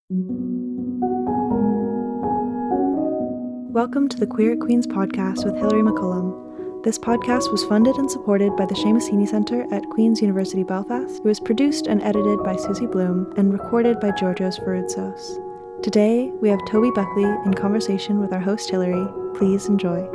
Welcome to the Queer at Queen's podcast with Hilary McCullum. This podcast was funded and supported by the Seamus Heaney Centre at Queen's University Belfast. It was produced and edited by Susie Bloom and recorded by Georgios Varoutsos. Today, we have Toby Buckley in conversation with our host Hilary. Please enjoy.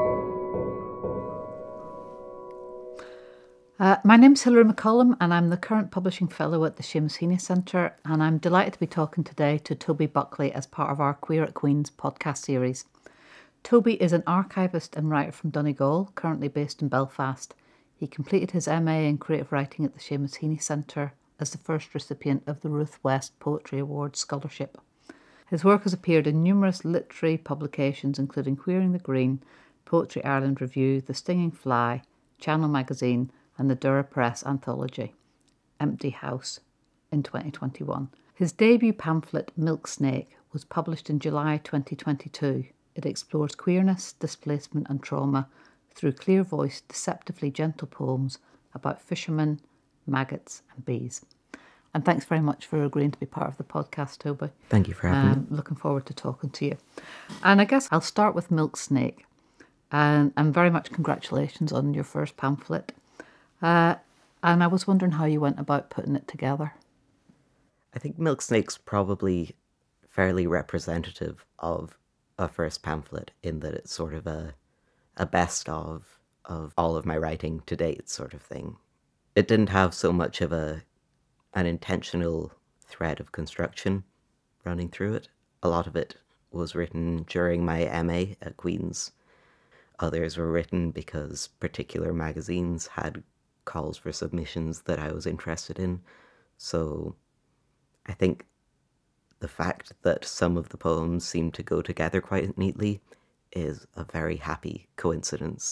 My name's Hilary McCullum and I'm the current Publishing Fellow at the Seamus Heaney Centre, and I'm delighted to be talking today to Toby Buckley as part of our Queer at Queen's podcast series. Toby is an archivist and writer from Donegal, currently based in Belfast. He completed his MA in Creative Writing at the Seamus Heaney Centre as the first recipient of the Ruth West Poetry Award Scholarship. His work has appeared in numerous literary publications including Queering the Green, Poetry Ireland Review, The Stinging Fly, Channel Magazine and the Dura Press anthology, Empty House, in 2021. His debut pamphlet, Milk Snake, was published in July 2022. It explores queerness, displacement and trauma through clear-voiced, deceptively gentle poems about fishermen, maggots and bees. And thanks very much for agreeing to be part of the podcast, Toby. Thank you for having me. Looking forward to talking to you. And I guess I'll start with Milk Snake. And very much congratulations on your first pamphlet. And I was wondering how you went about putting it together. I think Milk Snake's probably fairly representative of a first pamphlet in that it's sort of a best of all of my writing to date sort of thing. It didn't have so much of an intentional thread of construction running through it. A lot of it was written during my MA at Queen's. Others were written because particular magazines had calls for submissions that I was interested in. So I think the fact that some of the poems seem to go together quite neatly is a very happy coincidence.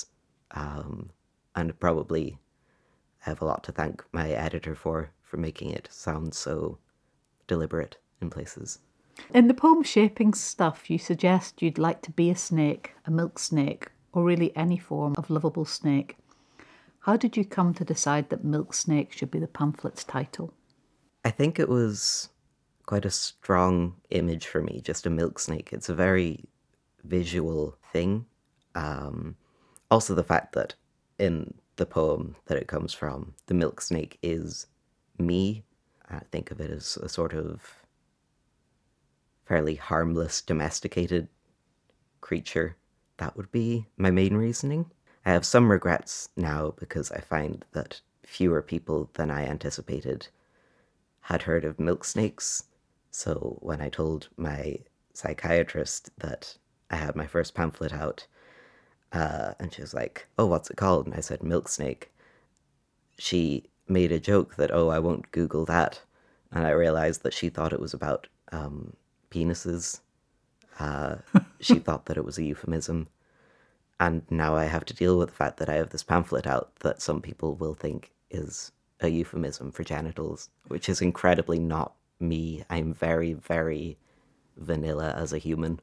And probably I have a lot to thank my editor for making it sound so deliberate in places. In the poem shaping stuff, you suggest you'd like to be a snake, a milk snake, or really any form of lovable snake. How did you come to decide that Milk Snake should be the pamphlet's title? I think it was quite a strong image for me, just a milk snake. It's a very visual thing. Also the fact that in the poem that it comes from, the milk snake is me. I think of it as a sort of fairly harmless, domesticated creature. That would be my main reasoning. I have some regrets now because I find that fewer people than I anticipated had heard of milk snakes. So when I told my psychiatrist that I had my first pamphlet out, and she was like, "Oh, what's it called?" And I said, "Milk Snake." She made a joke that, "Oh, I won't Google that." And I realized that she thought it was about penises. She thought that it was a euphemism. And now I have to deal with the fact that I have this pamphlet out that some people will think is a euphemism for genitals, which is incredibly not me. I'm very, very vanilla as a human.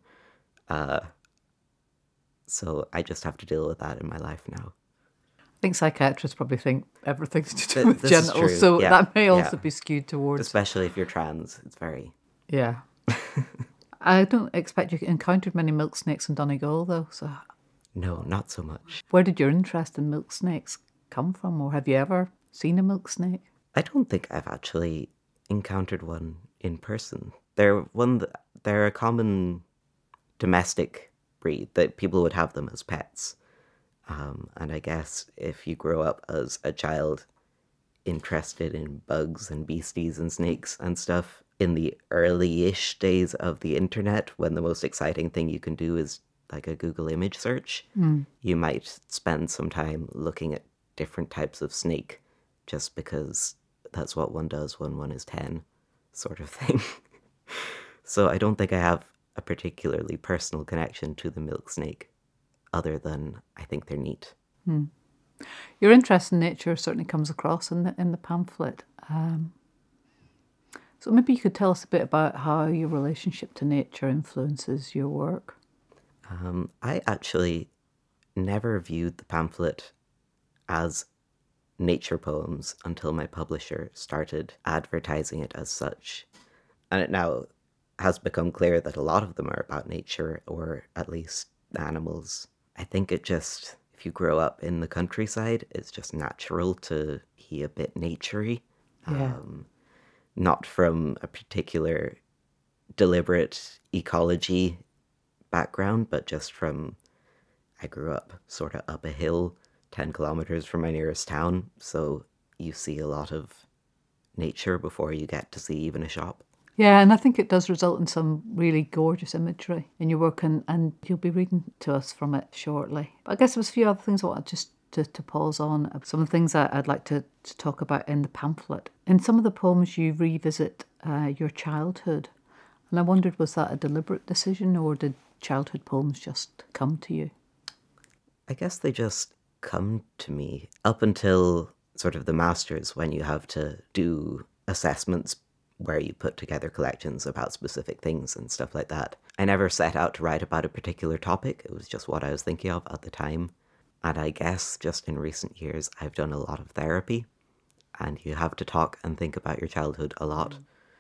So I just have to deal with that in my life now. I think psychiatrists probably think everything's to do with This genitals, so yeah, that may also yeah. be skewed towards... Especially if you're trans, it's very... Yeah. I don't expect you encountered many milk snakes in Donegal, though, so... No, not so much. Where did your interest in milk snakes come from, or have you ever seen a milk snake? I don't think I've actually encountered one in person. They're a common domestic breed that people would have them as pets. And I guess if you grow up as a child interested in bugs and beasties and snakes and stuff, in the early-ish days of the internet, when the most exciting thing you can do is like a Google image search, you might spend some time looking at different types of snake just because that's what one does when one is 10, sort of thing. So I don't think I have a particularly personal connection to the milk snake, other than I think they're neat. Your interest in nature certainly comes across in the pamphlet. So maybe you could tell us a bit about how your relationship to nature influences your work. I actually never viewed the pamphlet as nature poems until my publisher started advertising it as such. And it now has become clear that a lot of them are about nature, or at least animals. I think it just, if you grow up in the countryside, it's just natural to be a bit naturey. Yeah. Not from a particular deliberate ecology background, but just from, I grew up sort of up a hill 10 kilometers from my nearest town, so you see a lot of nature before you get to see even a shop. Yeah, and I think it does result in some really gorgeous imagery in your work, and you'll be reading to us from it shortly. But I guess there was a few other things I wanted just to pause on. Some of the things I'd like to talk about in the pamphlet. In some of the poems, you revisit your childhood. And I wondered, was that a deliberate decision, or did childhood poems just come to you? I guess they just come to me up until sort of the masters, when you have to do assessments where you put together collections about specific things and stuff like that. I never set out to write about a particular topic. It was just what I was thinking of at the time. And I guess just in recent years, I've done a lot of therapy, and you have to talk and think about your childhood a lot.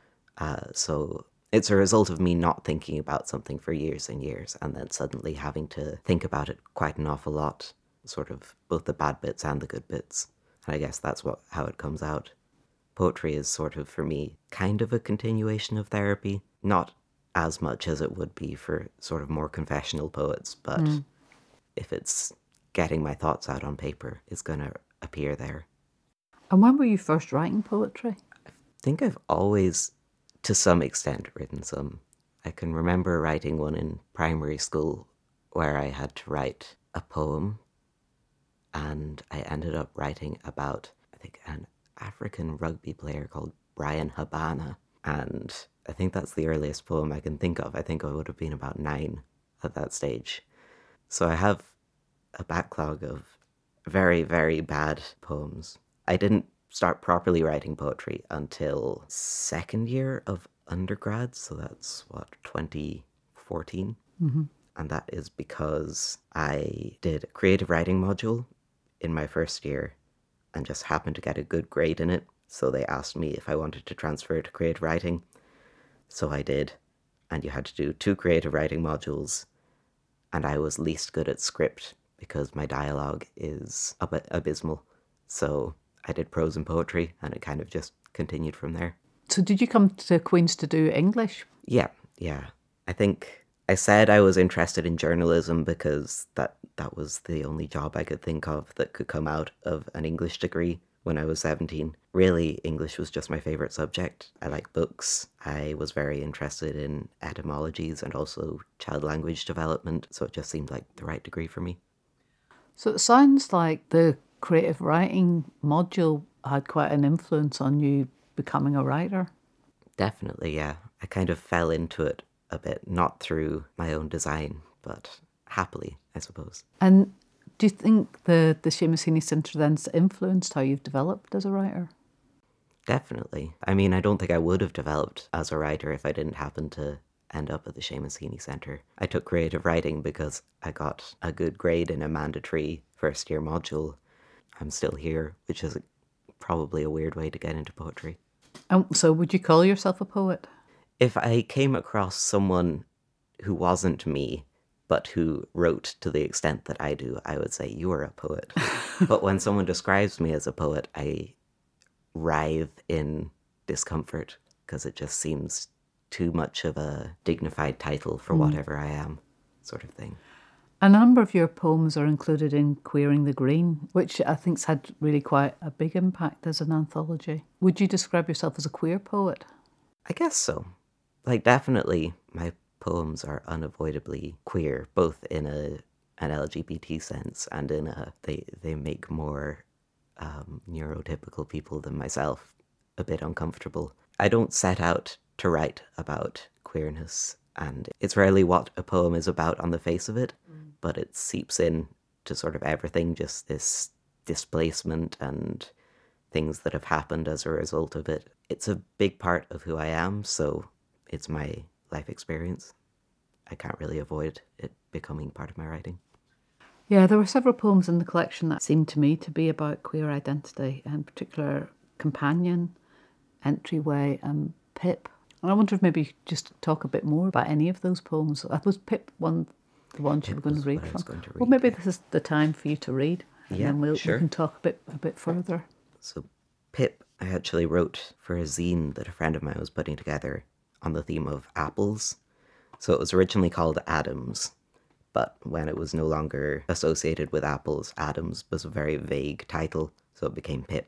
So it's a result of me not thinking about something for years and years, and then suddenly having to think about it quite an awful lot, sort of both the bad bits and the good bits. And I guess that's how it comes out. Poetry is sort of, for me, kind of a continuation of therapy. Not as much as it would be for sort of more confessional poets, but if it's getting my thoughts out on paper, it's going to appear there. And when were you first writing poetry? I think I've always, to some extent, written some. I can remember writing one in primary school where I had to write a poem, and I ended up writing about, I think, an African rugby player called Brian Habana, and I think that's the earliest poem I can think of. I think I would have been about 9 at that stage. So I have a backlog of very, very bad poems. I didn't start properly writing poetry until second year of undergrad, so that's 2014. And that is because I did a creative writing module in my first year and just happened to get a good grade in it. So they asked me if I wanted to transfer to creative writing. So I did. And you had to do 2 creative writing modules. And I was least good at script because my dialogue is abysmal. So I did prose and poetry, and it kind of just continued from there. So did you come to Queen's to do English? Yeah. I think I said I was interested in journalism because that was the only job I could think of that could come out of an English degree when I was 17. Really, English was just my favourite subject. I like books. I was very interested in etymologies and also child language development, so it just seemed like the right degree for me. So it sounds like the creative writing module had quite an influence on you becoming a writer. Definitely, yeah. I kind of fell into it a bit, not through my own design, but happily, I suppose. And do you think the Seamus Heaney Centre then's influenced how you've developed as a writer? Definitely. I mean, I don't think I would have developed as a writer if I didn't happen to end up at the Seamus Heaney Centre. I took creative writing because I got a good grade in a mandatory first year module. I'm still here, which is probably a weird way to get into poetry. So would you call yourself a poet? If I came across someone who wasn't me, but who wrote to the extent that I do, I would say, you are a poet. But when someone describes me as a poet, I writhe in discomfort because it just seems too much of a dignified title for whatever I am, sort of thing. A number of your poems are included in Queering the Green, which I think's had really quite a big impact as an anthology. Would you describe yourself as a queer poet? I guess so. Like, definitely, my poems are unavoidably queer, both in an LGBT sense and in they make more neurotypical people than myself a bit uncomfortable. I don't set out to write about queerness, and it's rarely what a poem is about on the face of it, but it seeps in to sort of everything, just this displacement and things that have happened as a result of it. It's a big part of who I am, so it's my life experience. I can't really avoid it becoming part of my writing. Yeah, there were several poems in the collection that seemed to me to be about queer identity, in particular Companion, Entryway and Pip. And I wonder if maybe you could just talk a bit more about any of those poems. Was Pip the ones you were going to read from? Well, maybe this is the time for you to read, and then we can talk a bit further. So Pip, I actually wrote for a zine that a friend of mine was putting together on the theme of apples. So it was originally called Adams, but when it was no longer associated with apples, Adams was a very vague title, so it became Pip.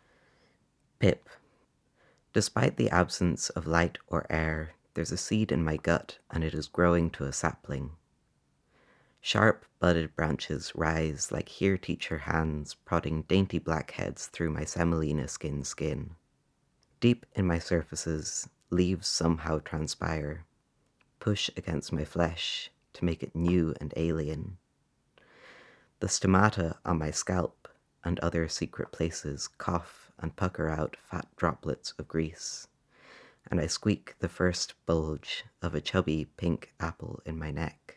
Pip. Despite the absence of light or air, there's a seed in my gut, and it is growing to a sapling. Sharp, budded branches rise like here teacher hands prodding dainty black heads through my semolina skin. Deep in my surfaces, leaves somehow transpire, push against my flesh to make it new and alien. The stomata on my scalp and other secret places cough and pucker out fat droplets of grease, and I squeak the first bulge of a chubby pink apple in my neck.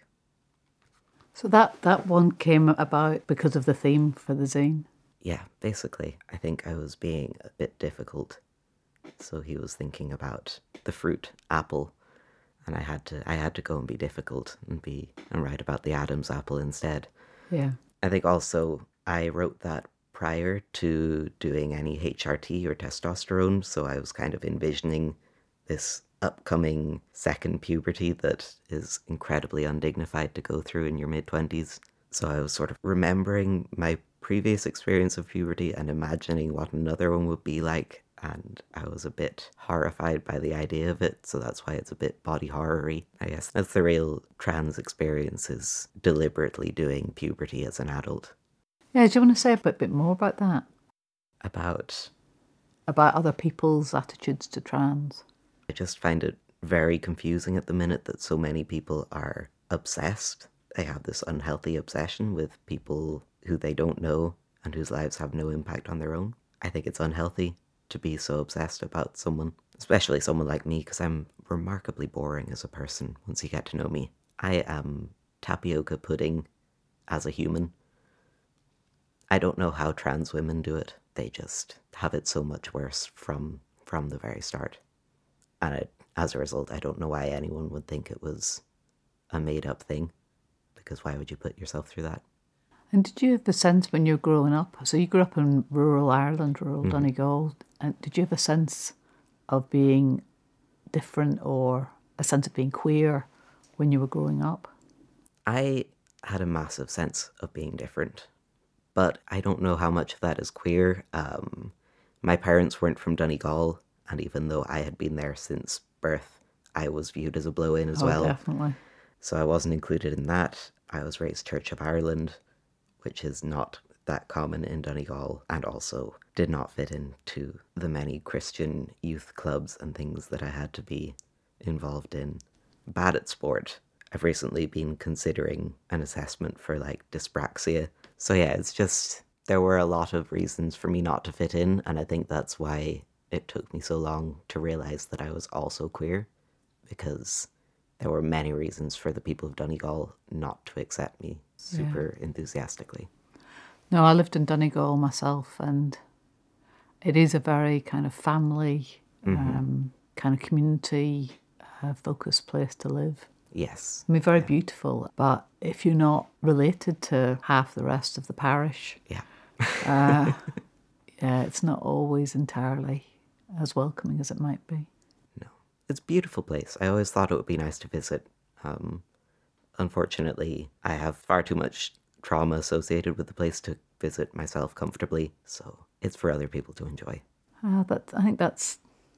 So that one came about because of the theme for the zine? Yeah, basically. I think I was being a bit difficult. So he was thinking about the fruit, apple, and I had to go and be difficult and write about the Adam's apple instead. Yeah. I think also I wrote that prior to doing any HRT or testosterone, so I was kind of envisioning this upcoming second puberty that is incredibly undignified to go through in your mid-20s. So I was sort of remembering my previous experience of puberty and imagining what another one would be like, and I was a bit horrified by the idea of it, so that's why it's a bit body horror-y. I guess that's the real trans experience, is deliberately doing puberty as an adult. Yeah, do you want to say a bit more about that? About other people's attitudes to trans? I just find it very confusing at the minute that so many people are obsessed. They have this unhealthy obsession with people who they don't know and whose lives have no impact on their own. I think it's unhealthy to be so obsessed about someone, especially someone like me, because I'm remarkably boring as a person once you get to know me. I am tapioca pudding as a human. I don't know how trans women do it. They just have it so much worse from the very start. And as a result, I don't know why anyone would think it was a made-up thing, because why would you put yourself through that? And did you have a sense when you were growing up, so you grew up in rural Ireland, rural Donegal, and did you have a sense of being different or a sense of being queer when you were growing up? I had a massive sense of being different, but I don't know how much of that is queer. My parents weren't from Donegal, and even though I had been there since birth, I was viewed as a blow-in as well. Definitely. So I wasn't included in that. I was raised Church of Ireland, which is not that common in Donegal, and also did not fit into the many Christian youth clubs and things that I had to be involved in. Bad at sport. I've recently been considering an assessment for dyspraxia. So yeah, it's just, there were a lot of reasons for me not to fit in, and I think that's why it took me so long to realize that I was also queer, because there were many reasons for the people of Donegal not to accept me super enthusiastically. No, I lived in Donegal myself, and it is a very kind of family, kind of community focused place to live. Yes. I mean, very beautiful, but if you're not related to half the rest of the parish, it's not always entirely as welcoming as it might be. No. It's a beautiful place. I always thought it would be nice to visit. Unfortunately, I have far too much trauma associated with the place to visit myself comfortably, so it's for other people to enjoy. I think that's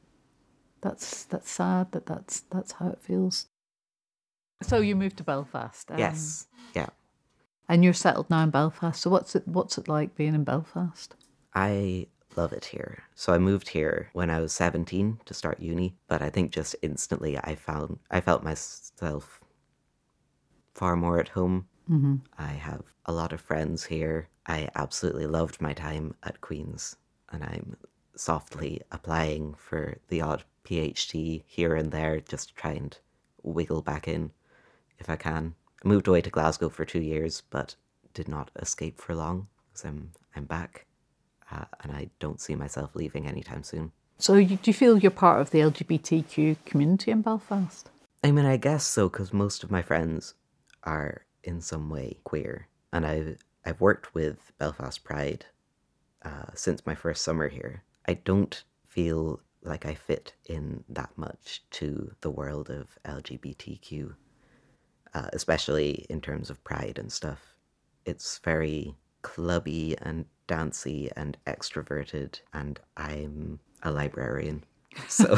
sad that's how it feels. So you moved to Belfast. Yes, yeah. And you're settled now in Belfast. So what's it like being in Belfast? I love it here. So I moved here when I was 17 to start uni, but I think just instantly I felt myself far more at home. Mm-hmm. I have a lot of friends here. I absolutely loved my time at Queen's, and I'm softly applying for the odd PhD here and there just to try and wiggle back in if I can. I moved away to Glasgow for 2 years, but did not escape for long, because I'm back, and I don't see myself leaving anytime soon. So do you feel you're part of the LGBTQ community in Belfast? I mean, I guess so, because most of my friends are in some way queer. And I've worked with Belfast Pride since my first summer here. I don't feel like I fit in that much to the world of LGBTQ, especially in terms of pride and stuff. It's very clubby and dancey and extroverted, and I'm a librarian, so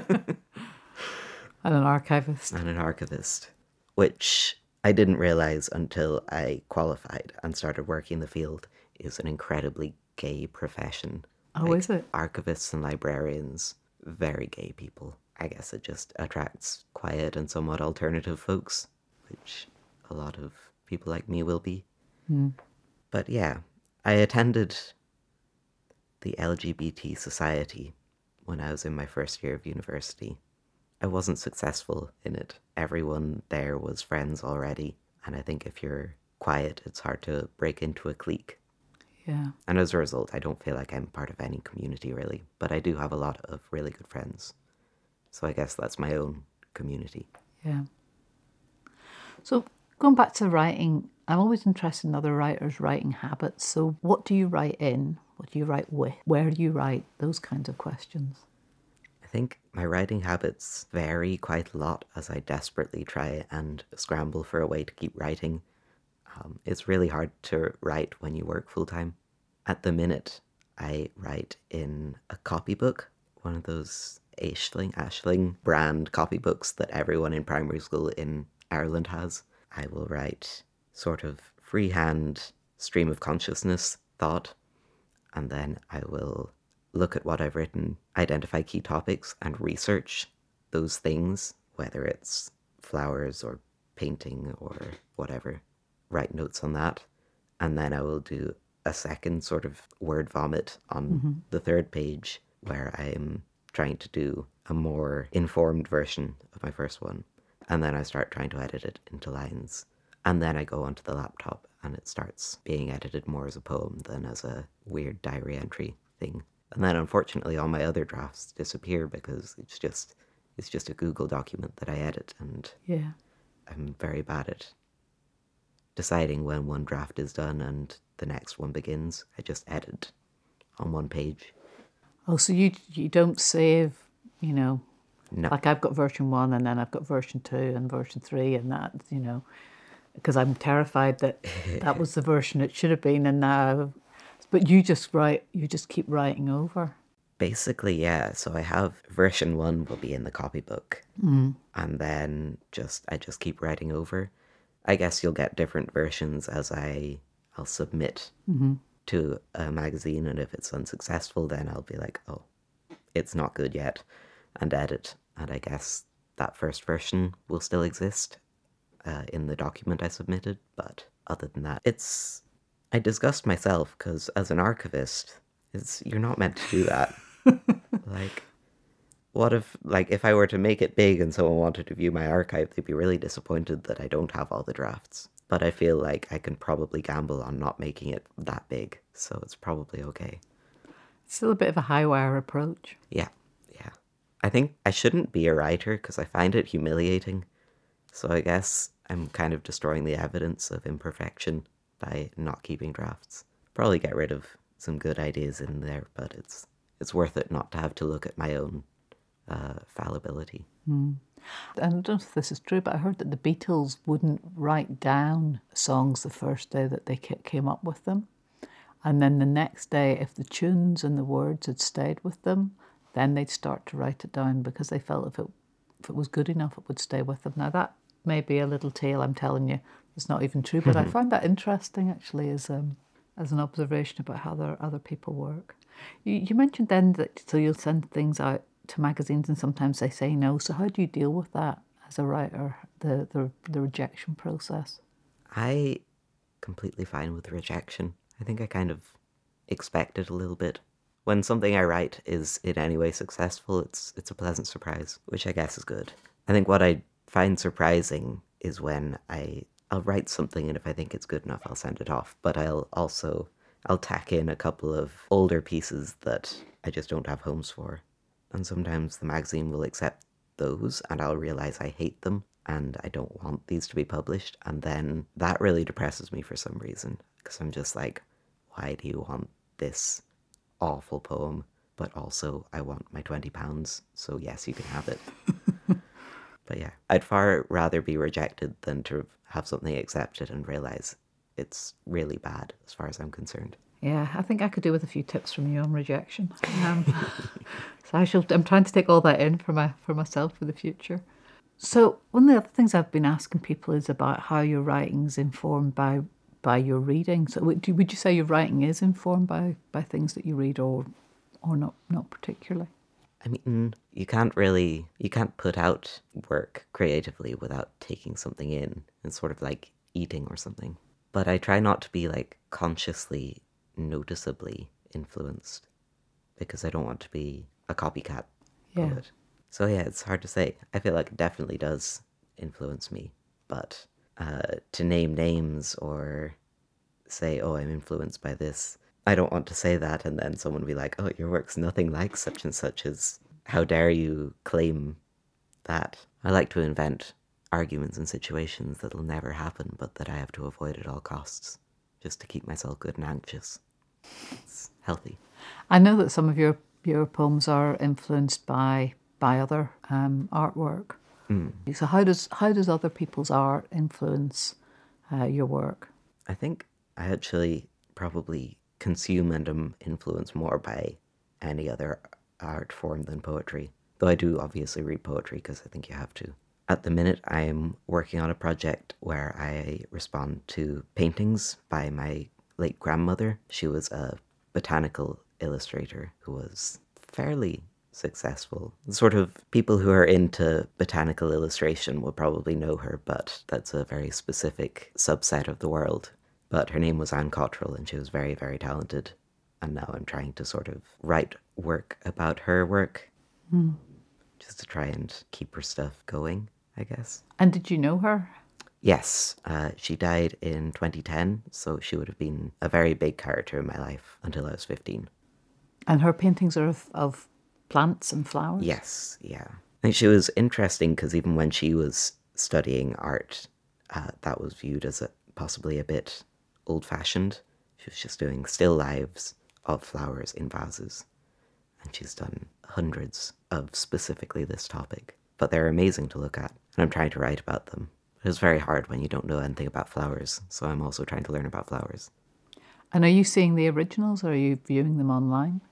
And an archivist. and an archivist, which I didn't realize until I qualified and started working the field is an incredibly gay profession. Oh, is it? Archivists and librarians, very gay people. I guess it just attracts quiet and somewhat alternative folks, which a lot of people like me will be. But yeah, I attended the LGBT Society when I was in my first year of university. I wasn't successful in it. Everyone there was friends already, and I think if you're quiet, it's hard to break into a clique. Yeah. And as a result, I don't feel like I'm part of any community really, but I do have a lot of really good friends. So I guess that's my own community. Yeah. So going back to writing, I'm always interested in other writers' writing habits. So what do you write in? What do you write with? Where do you write? Those kinds of questions. I think my writing habits vary quite a lot as I desperately try and scramble for a way to keep writing. It's really hard to write when you work full time. At the minute, I write in a copybook, one of those Aisling brand copybooks that everyone in primary school in Ireland has. I will write sort of freehand stream of consciousness thought, and then I will look at what I've written, identify key topics, and research those things, whether it's flowers or painting or whatever. Write notes on that, and then I will do a second sort of word vomit on the third page where I'm trying to do a more informed version of my first one. And then I start trying to edit it into lines. And then I go onto the laptop and it starts being edited more as a poem than as a weird diary entry thing. And then unfortunately all my other drafts disappear because it's just a Google document that I edit, and Yeah. I'm very bad at deciding when one draft is done and the next one begins. I just edit on one page. Oh, so you don't save, No. like I've got version 1 and then I've got version 2 and version 3 and that, because I'm terrified that that was the version it should have been, and now, but you just keep writing over. Basically, yeah. So I have version 1 will be in the copybook, and then I just keep writing over. I guess you'll get different versions as I'll submit to a magazine, and if it's unsuccessful, then I'll be like, oh, it's not good yet, and edit. And I guess that first version will still exist in the document I submitted, but other than that, I disgust myself because as an archivist, you're not meant to do that. Like, what if I were to make it big and someone wanted to view my archive, they'd be really disappointed that I don't have all the drafts. But I feel like I can probably gamble on not making it that big, so it's probably okay. Still a bit of a high wire approach. Yeah. I think I shouldn't be a writer because I find it humiliating. So I guess I'm kind of destroying the evidence of imperfection by not keeping drafts. Probably get rid of some good ideas in there, but it's worth it not to have to look at my own fallibility. And I don't know if this is true, but I heard that the Beatles wouldn't write down songs the first day that they came up with them. And then the next day, if the tunes and the words had stayed with them, then they'd start to write it down because they felt if it was good enough, it would stay with them. Now, that may be a little tale I'm telling you. It's not even true, but I find that interesting, actually, as an observation about how other people work. You mentioned then that so you'll send things out to magazines and sometimes they say no. So how do you deal with that as a writer, the rejection process? I completely fine with rejection. I think I kind of expect it a little bit. When something I write is in any way successful, it's a pleasant surprise, which I guess is good. I think what I find surprising is when I'll write something and if I think it's good enough, I'll send it off. But I'll tack in a couple of older pieces that I just don't have homes for. And sometimes the magazine will accept those and I'll realize I hate them and I don't want these to be published. And then that really depresses me for some reason, because I'm just like, why do you want this awful poem? But also I want my £20, so yes, you can have it. But yeah, I'd far rather be rejected than to have something accepted and realize it's really bad as far as I'm concerned. Yeah, I think I could do with a few tips from you on rejection. So I'm trying to take all that in for myself for the future. So one of the other things I've been asking people is about how your writing's informed by your reading. So would you say your writing is informed by things that you read, or not particularly? I mean, you can't put out work creatively without taking something in. It's sort of like eating or something. But I try not to be like consciously, noticeably influenced, because I don't want to be a copycat poet. So yeah, it's hard to say. I feel like it definitely does influence me, but to name names or say, oh, I'm influenced by this, I don't want to say that and then someone will be like, oh, your work's nothing like such and such. As how dare you claim that? I like to invent arguments and situations that'll never happen, but that I have to avoid at all costs, just to keep myself good and anxious. It's healthy. I know that some of your poems are influenced by other artwork. So how does other people's art influence your work? I think I actually probably consume and am influenced more by any other art form than poetry. Though I do obviously read poetry because I think you have to. At the minute, I am working on a project where I respond to paintings by my late grandmother. She was a botanical illustrator who was fairly successful. The sort of people who are into botanical illustration will probably know her, but that's a very specific subset of the world. But her name was Anne Cottrell, and she was very, very talented. And now I'm trying to sort of write work about her work, just to try and keep her stuff going, I guess. And did you know her? Yes, she died in 2010, so she would have been a very big character in my life until I was 15. And her paintings are of plants and flowers? Yes, yeah. I think she was interesting because even when she was studying art, that was viewed as possibly a bit old-fashioned. She was just doing still lives of flowers in vases. And she's done hundreds of specifically this topic. But they're amazing to look at, and I'm trying to write about them. It's very hard when you don't know anything about flowers, so I'm also trying to learn about flowers. And are you seeing the originals, or are you viewing them online?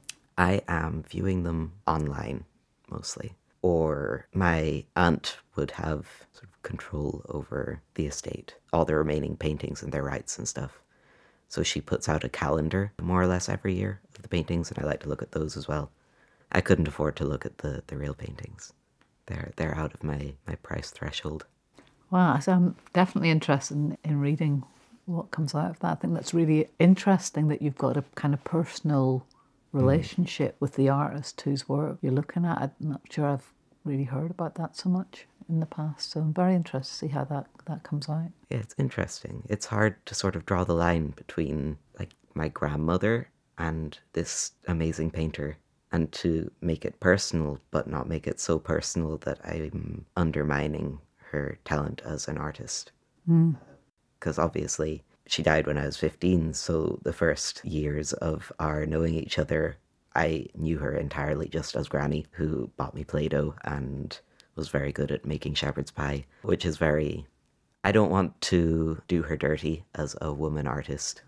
I am viewing them online, mostly. Or my aunt would have sort of control over the estate, all the remaining paintings and their rights and stuff. So she puts out a calendar, more or less every year, of the paintings, and I like to look at those as well. I couldn't afford to look at the real paintings. They're out of my price threshold. Wow, so I'm definitely interested in reading what comes out of that. I think that's really interesting that you've got a kind of personal relationship with the artist whose work you're looking at. I'm not sure I've really heard about that so much in the past, so I'm very interested to see how that comes out. Yeah, it's interesting. It's hard to sort of draw the line between like my grandmother and this amazing painter, and to make it personal but not make it so personal that I'm undermining her talent as an artist. Because obviously she died when I was 15, so the first years of our knowing each other, I knew her entirely just as Granny, who bought me Play-Doh and was very good at making shepherd's pie, which is very... I don't want to do her dirty as a woman artist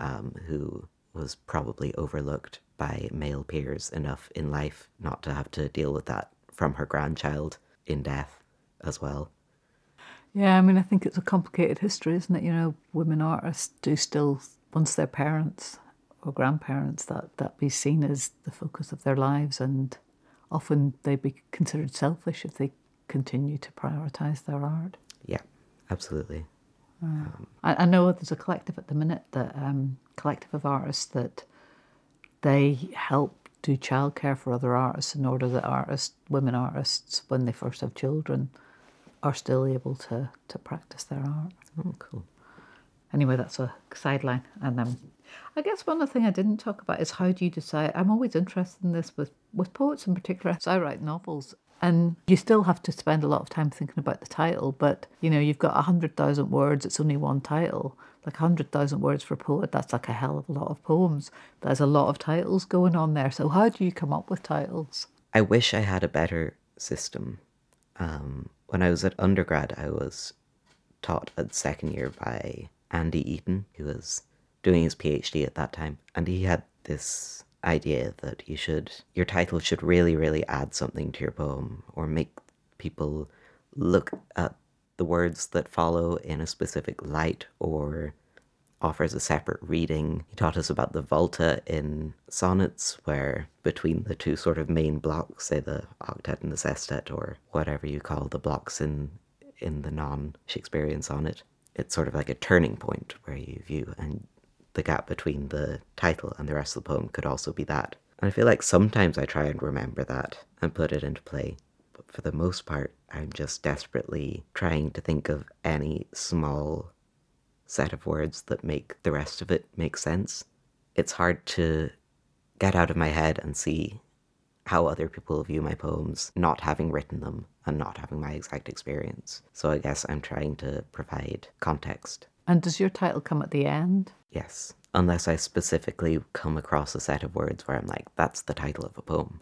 who was probably overlooked by male peers enough in life not to have to deal with that from her grandchild in death as well. Yeah, I mean, I think it's a complicated history, isn't it? You know, women artists do still, once they're parents or grandparents, that be seen as the focus of their lives, and often they'd be considered selfish if they continue to prioritise their art. Yeah, absolutely. I know there's a collective at the minute, that collective of artists, that they help do childcare for other artists in order that women artists, when they first have children, are still able to practice their art. Oh, cool. Anyway, that's a sideline, and I guess one other thing I didn't talk about is how do you decide? I'm always interested in this with poets in particular. So I write novels, and you still have to spend a lot of time thinking about the title, but you've got 100,000 words, it's only one title. Like 100,000 words for a poet, that's like a hell of a lot of poems. There's a lot of titles going on there. So how do you come up with titles? I wish I had a better system. When I was at undergrad, I was taught at second year by Andy Eaton, who was doing his PhD at that time, and he had this idea that your title should really, really add something to your poem, or make people look at the words that follow in a specific light, or offers a separate reading. He taught us about the volta in sonnets, where between the two sort of main blocks, say the octet and the sestet, or whatever you call the blocks in the non-Shakespearean sonnet, it's sort of like a turning point where you view, and the gap between the title and the rest of the poem could also be that. And I feel like sometimes I try and remember that and put it into play, but for the most part, I'm just desperately trying to think of any small set of words that make the rest of it make sense. It's hard to get out of my head and see how other people view my poems, not having written them and not having my exact experience. So I guess I'm trying to provide context. And does your title come at the end? Yes, unless I specifically come across a set of words where I'm like, that's the title of a poem.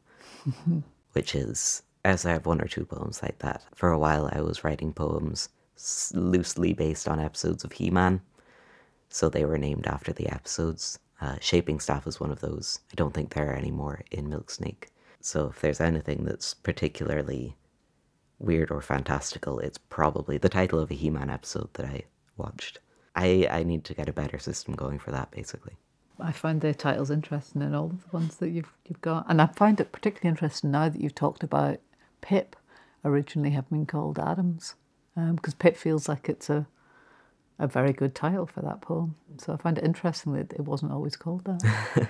Which is, as I have one or two poems like that. For a while I was writing poems loosely based on episodes of He-Man, so they were named after the episodes. Shaping Staff is one of those. I don't think there are any more in Milksnake. So if there's anything that's particularly weird or fantastical, it's probably the title of a He-Man episode that I watched. I need to get a better system going for that, basically. I find the titles interesting in all of the ones that you've got. And I find it particularly interesting now that you've talked about Pip originally having been called Adams. Because Pip feels like it's a very good title for that poem. So I find it interesting that it wasn't always called that.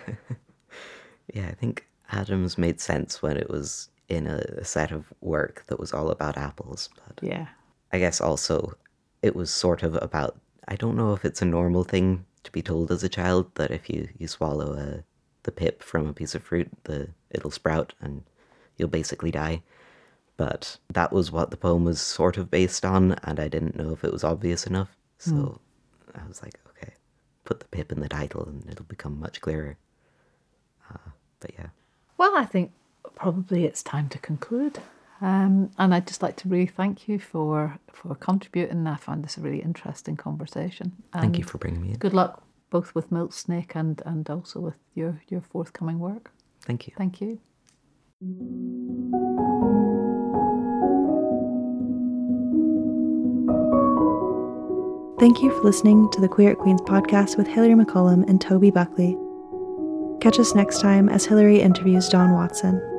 Yeah, I think Adams made sense when it was in a set of work that was all about apples. But yeah. I guess also it was sort of about, I don't know if it's a normal thing to be told as a child that if you swallow the pip from a piece of fruit, it'll sprout and you'll basically die. But that was what the poem was sort of based on, and I didn't know if it was obvious enough. So I was like, okay, put the pip in the title and it'll become much clearer. But yeah. Well, I think probably it's time to conclude. And I'd just like to really thank you for contributing. I found this a really interesting conversation. Thank you for bringing me in. Good luck both with Milksnake and also with your forthcoming work. Thank you. Thank you. Thank you for listening to the Queer at Queens podcast with Hilary McCollum and Toby Buckley. Catch us next time as Hilary interviews Don Watson.